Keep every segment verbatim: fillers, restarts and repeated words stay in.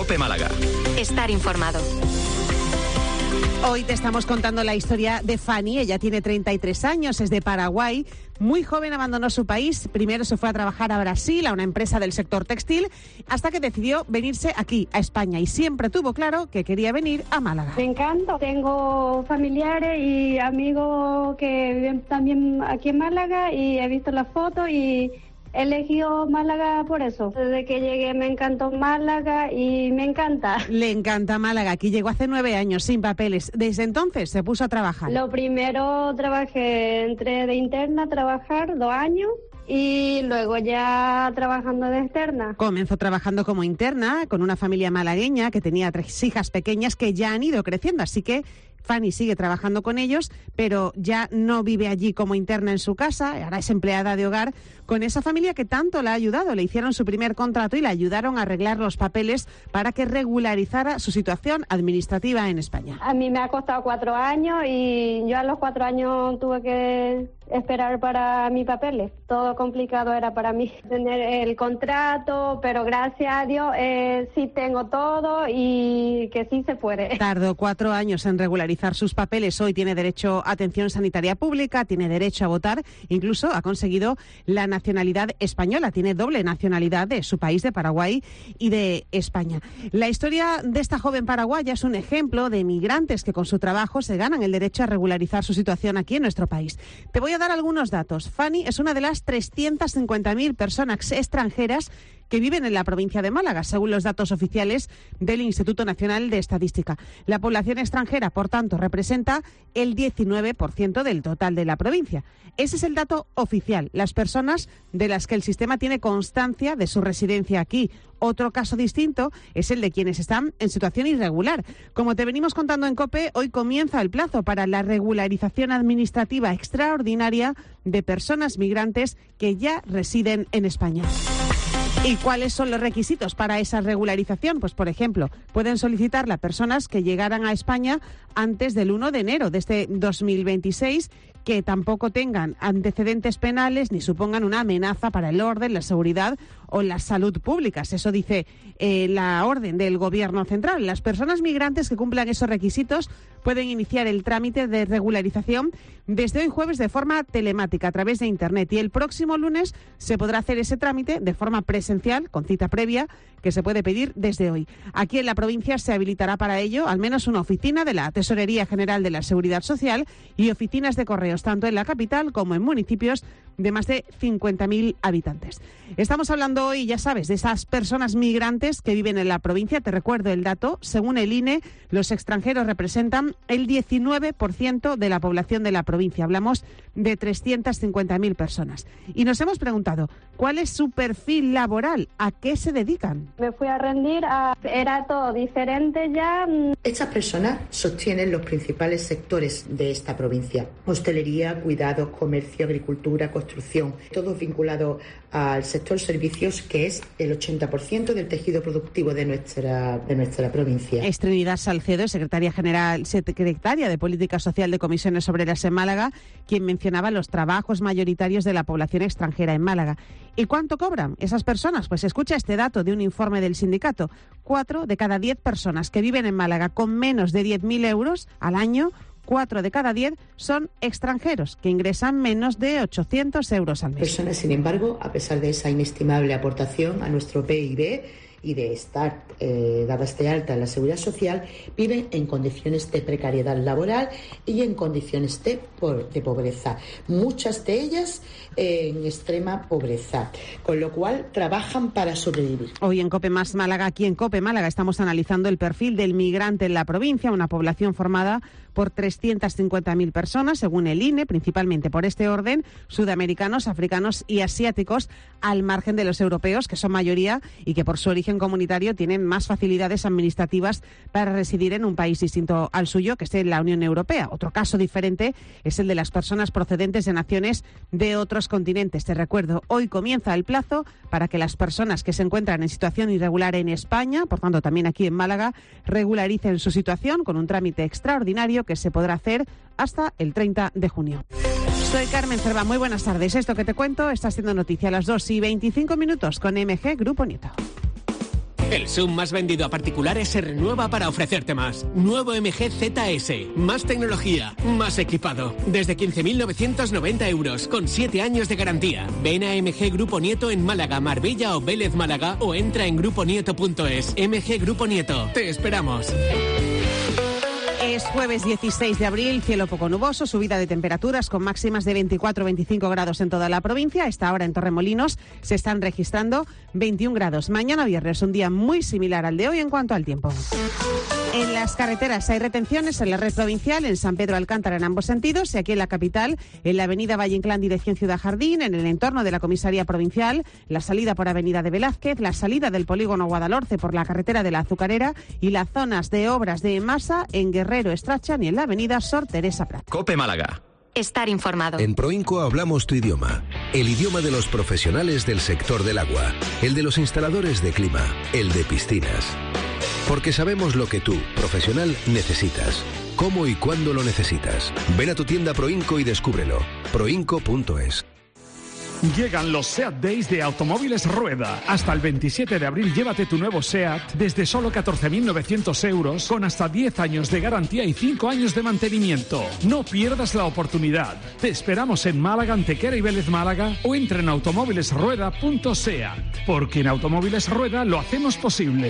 COPE Málaga. Estar informado. Hoy te estamos contando la historia de Fanny. Ella tiene treinta y tres años, es de Paraguay. Muy joven abandonó su país. Primero se fue a trabajar a Brasil, a una empresa del sector textil, hasta que decidió venirse aquí, a España. Y siempre tuvo claro que quería venir a Málaga. Me encanta. Tengo familiares y amigos que viven también aquí en Málaga y he visto las fotos y he elegido Málaga por eso. Desde que llegué me encantó Málaga y me encanta. Le encanta Málaga. Aquí llegó hace nueve años, sin papeles. Desde entonces se puso a trabajar. Lo primero trabajé, entré de interna a trabajar dos años. Y luego ya trabajando de externa. Comenzó trabajando como interna con una familia malagueña que tenía tres hijas pequeñas que ya han ido creciendo, así que Fanny sigue trabajando con ellos, pero ya no vive allí como interna en su casa, ahora es empleada de hogar con esa familia que tanto la ha ayudado. Le hicieron su primer contrato y le ayudaron a arreglar los papeles para que regularizara su situación administrativa en España. A mí me ha costado cuatro años y yo a los cuatro años tuve que esperar para mis papeles. Todo complicado era para mí tener el contrato, pero gracias a Dios eh, sí tengo todo y que sí se puede. Tardó cuatro años en regularizar sus papeles. Hoy tiene derecho a atención sanitaria pública, tiene derecho a votar, incluso ha conseguido la nacionalidad española. Tiene doble nacionalidad de su país, de Paraguay y de España. La historia de esta joven paraguaya es un ejemplo de migrantes que con su trabajo se ganan el derecho a regularizar su situación aquí en nuestro país. Te voy a dar algunos datos. Fanny es una de las trescientas cincuenta mil personas extranjeras que viven en la provincia de Málaga, según los datos oficiales del Instituto Nacional de Estadística. La población extranjera, por tanto, representa el diecinueve por ciento del total de la provincia. Ese es el dato oficial, las personas de las que el sistema tiene constancia de su residencia aquí. Otro caso distinto es el de quienes están en situación irregular. Como te venimos contando en COPE, hoy comienza el plazo para la regularización administrativa extraordinaria de personas migrantes que ya residen en España. ¿Y cuáles son los requisitos para esa regularización? Pues, por ejemplo, pueden solicitarla personas que llegaran a España antes del uno de enero de este dos mil veintiséis, que tampoco tengan antecedentes penales ni supongan una amenaza para el orden, la seguridad o la salud públicas. Eso dice eh, la orden del Gobierno central. Las personas migrantes que cumplan esos requisitos pueden iniciar el trámite de regularización desde hoy jueves de forma telemática a través de Internet, y el próximo lunes se podrá hacer ese trámite de forma presencial, con cita previa, que se puede pedir desde hoy. Aquí en la provincia se habilitará para ello al menos una oficina de la Tesorería General de la Seguridad Social y oficinas de correos, tanto en la capital como en municipios de más de cincuenta mil habitantes. Estamos hablando hoy, ya sabes, de esas personas migrantes que viven en la provincia. Te recuerdo el dato. Según el I N E, los extranjeros representan el diecinueve por ciento de la población de la provincia. Hablamos de trescientas cincuenta mil personas. Y nos hemos preguntado, ¿cuál es su perfil laboral? ¿A qué se dedican? Me fui a rendir, a... era todo diferente ya. Estas personas sostienen los principales sectores de esta provincia: hostelería, cuidados, comercio, agricultura, construcción, todos vinculados al sector servicios, que es el ochenta por ciento del tejido productivo de nuestra de nuestra provincia. Es Trinidad Salcedo, secretaria general, secretaria de Política Social de Comisiones Obreras en Málaga, quien mencionaba los trabajos mayoritarios de la población extranjera en Málaga. ¿Y cuánto cobran esas personas? Pues escucha este dato de un informe del sindicato. Cuatro de cada diez personas que viven en Málaga con menos de diez mil euros al año, cuatro de cada diez son extranjeros, que ingresan menos de ochocientos euros al mes. Personas, sin embargo, a pesar de esa inestimable aportación a nuestro P I B y de estar eh, dadas de alta en la Seguridad Social, viven en condiciones de precariedad laboral y en condiciones de, por, de pobreza. Muchas de ellas eh, en extrema pobreza, con lo cual trabajan para sobrevivir. Hoy en COPE Más Málaga, aquí en COPE Málaga, estamos analizando el perfil del migrante en la provincia, una población formada por trescientas cincuenta mil personas, según el I N E, principalmente por este orden, sudamericanos, africanos y asiáticos, al margen de los europeos, que son mayoría y que por su origen comunitario tienen más facilidades administrativas para residir en un país distinto al suyo, que esté en la Unión Europea. Otro caso diferente es el de las personas procedentes de naciones de otros continentes. Te recuerdo, hoy comienza el plazo para que las personas que se encuentran en situación irregular en España, por tanto también aquí en Málaga, regularicen su situación con un trámite extraordinario que se podrá hacer hasta el treinta de junio. Soy Carmen Cerva, muy buenas tardes. Esto que te cuento está siendo noticia a las dos y veinticinco minutos con M G Grupo Nieto. El S U V más vendido a particulares se renueva para ofrecerte más. Nuevo M G Z S. Más tecnología, más equipado. Desde quince mil novecientos noventa euros, con siete años de garantía. Ven a M G Grupo Nieto en Málaga, Marbella o Vélez Málaga o entra en grupo nieto punto es. M G Grupo Nieto. Te esperamos. Es jueves dieciséis de abril, cielo poco nuboso, subida de temperaturas con máximas de veinticuatro a veinticinco grados en toda la provincia. A esta hora en Torremolinos se están registrando veintiún grados. Mañana viernes, un día muy similar al de hoy en cuanto al tiempo. En las carreteras hay retenciones en la red provincial, en San Pedro Alcántara en ambos sentidos y aquí en la capital, en la avenida Valle Inclán dirección Ciudad Jardín, en el entorno de la comisaría provincial, la salida por avenida de Velázquez, la salida del polígono Guadalhorce por la carretera de la Azucarera y las zonas de obras de masa en Guerrero Estrachan y en la avenida Sor Teresa Prat. COPE Málaga. Estar informado. En Proinco hablamos tu idioma, el idioma de los profesionales del sector del agua, el de los instaladores de clima, el de piscinas. Porque sabemos lo que tú, profesional, necesitas, cómo y cuándo lo necesitas. Ven a tu tienda Proinco y descúbrelo. proinco punto es. Llegan los SEAT Days de Automóviles Rueda. Hasta el veintisiete de abril llévate tu nuevo SEAT desde solo catorce mil novecientos euros con hasta diez años de garantía y cinco años de mantenimiento. No pierdas la oportunidad. Te esperamos en Málaga, Antequera y Vélez Málaga o entra en automóviles rueda punto seat. Porque en Automóviles Rueda lo hacemos posible.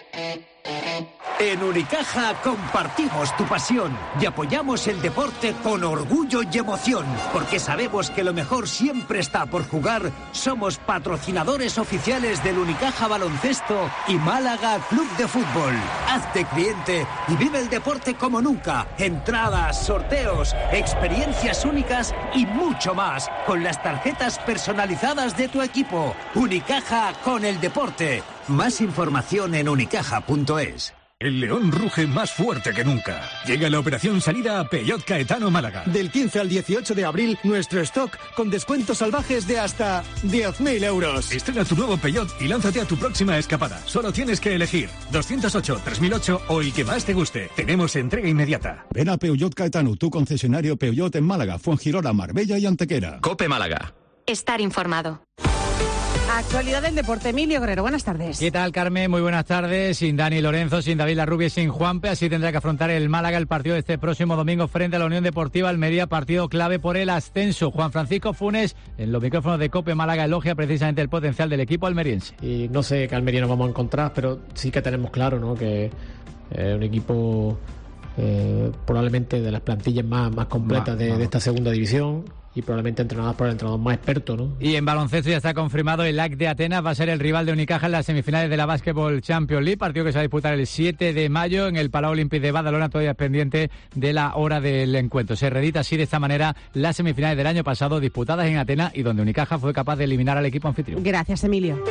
En Unicaja compartimos tu pasión y apoyamos el deporte con orgullo y emoción, porque sabemos que lo mejor siempre está por jugar. Somos patrocinadores oficiales del Unicaja Baloncesto y Málaga Club de Fútbol. Hazte cliente y vive el deporte como nunca. Entradas, sorteos, experiencias únicas y mucho más con las tarjetas personalizadas de tu equipo. Unicaja con el deporte. Más información en unicaja punto es. El león ruge más fuerte que nunca. Llega la operación salida a Peugeot Caetano Málaga. Del quince al dieciocho de abril, nuestro stock con descuentos salvajes de hasta diez mil euros. Estrena tu nuevo Peugeot y lánzate a tu próxima escapada. Solo tienes que elegir doscientos ocho, tres mil ocho o el que más te guste. Tenemos entrega inmediata. Ven a Peugeot Caetano, tu concesionario Peugeot en Málaga, Fuengirola, Marbella y Antequera. COPE Málaga. Estar informado. Actualidad del deporte, Emilio Guerrero, buenas tardes. ¿Qué tal, Carmen? Muy buenas tardes. Sin Dani Lorenzo, sin David Larrubia y sin Juanpe, así tendrá que afrontar el Málaga el partido de este próximo domingo frente a la Unión Deportiva Almería, partido clave por el ascenso. Juan Francisco Funes, en los micrófonos de COPE Málaga, elogia precisamente el potencial del equipo almeriense. Y no sé qué Almería nos vamos a encontrar, pero sí que tenemos claro, ¿no?, que es eh, un equipo eh, probablemente de las plantillas más, más completas de, de esta segunda división. Y probablemente entrenadas por el entrenador más experto, ¿no? Y en baloncesto ya está confirmado, el A C de Atenas va a ser el rival de Unicaja en las semifinales de la Basketball Champions League, partido que se va a disputar el siete de mayo en el Palau Olímpic de Badalona, todavía es pendiente de la hora del encuentro. Se reedita así de esta manera las semifinales del año pasado disputadas en Atenas y donde Unicaja fue capaz de eliminar al equipo anfitrión. Gracias, Emilio.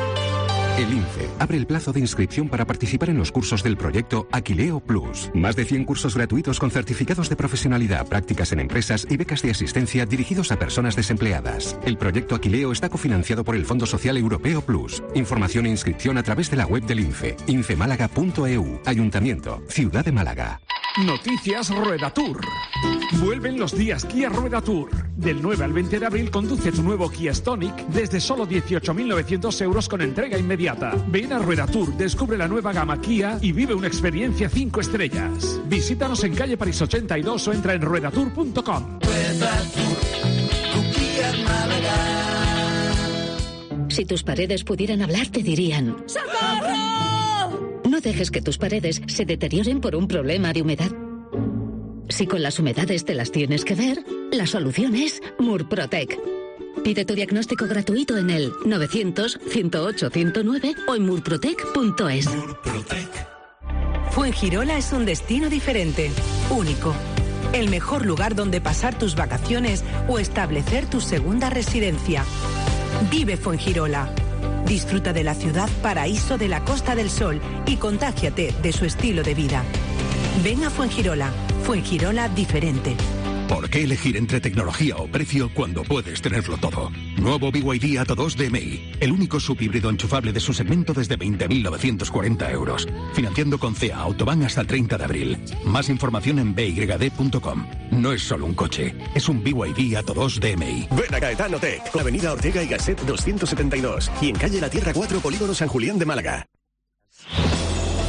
El INCE abre el plazo de inscripción para participar en los cursos del proyecto Aquileo Plus. Más de cien cursos gratuitos con certificados de profesionalidad, prácticas en empresas y becas de asistencia dirigidos a personas desempleadas. El proyecto Aquileo está cofinanciado por el Fondo Social Europeo Plus. Información e inscripción a través de la web del INCE, incemálaga punto e u. Ayuntamiento, Ciudad de Málaga. Noticias Rueda Tour. Vuelven los días Kia Rueda Tour. Del nueve al veinte de abril conduce tu nuevo Kia Stonic desde solo dieciocho mil novecientos euros con entrega inmediata. Ven a Rueda Tour, descubre la nueva gama Kia y vive una experiencia cinco estrellas. Visítanos en calle París ochenta y dos o entra en rueda tour punto com. Rueda Tour, tu Kia Málaga. Si tus paredes pudieran hablar, te dirían: ¡Socorro! No dejes que tus paredes se deterioren por un problema de humedad. Si con las humedades te las tienes que ver, la solución es Murprotec. Pide tu diagnóstico gratuito en el novecientos, ciento ocho, ciento nueve o en murprotec punto es. Murprotec. Fuengirola es un destino diferente, único. El mejor lugar donde pasar tus vacaciones o establecer tu segunda residencia. Vive Fuengirola. Disfruta de la ciudad paraíso de la Costa del Sol y contágiate de su estilo de vida. Ven a Fuengirola. Fuengirola diferente. ¿Por qué elegir entre tecnología o precio cuando puedes tenerlo todo? Nuevo B Y D Atto dos D M I, el único subhíbrido enchufable de su segmento desde veinte mil novecientos cuarenta euros. Financiando con C E A Autobahn hasta el treinta de abril. Más información en b y d punto com. No es solo un coche, es un B Y D Atto dos D M I. Ven a Caetano Tech, con Avenida Ortega y Gasset doscientos setenta y dos y en calle La Tierra cuatro, Polígono San Julián de Málaga.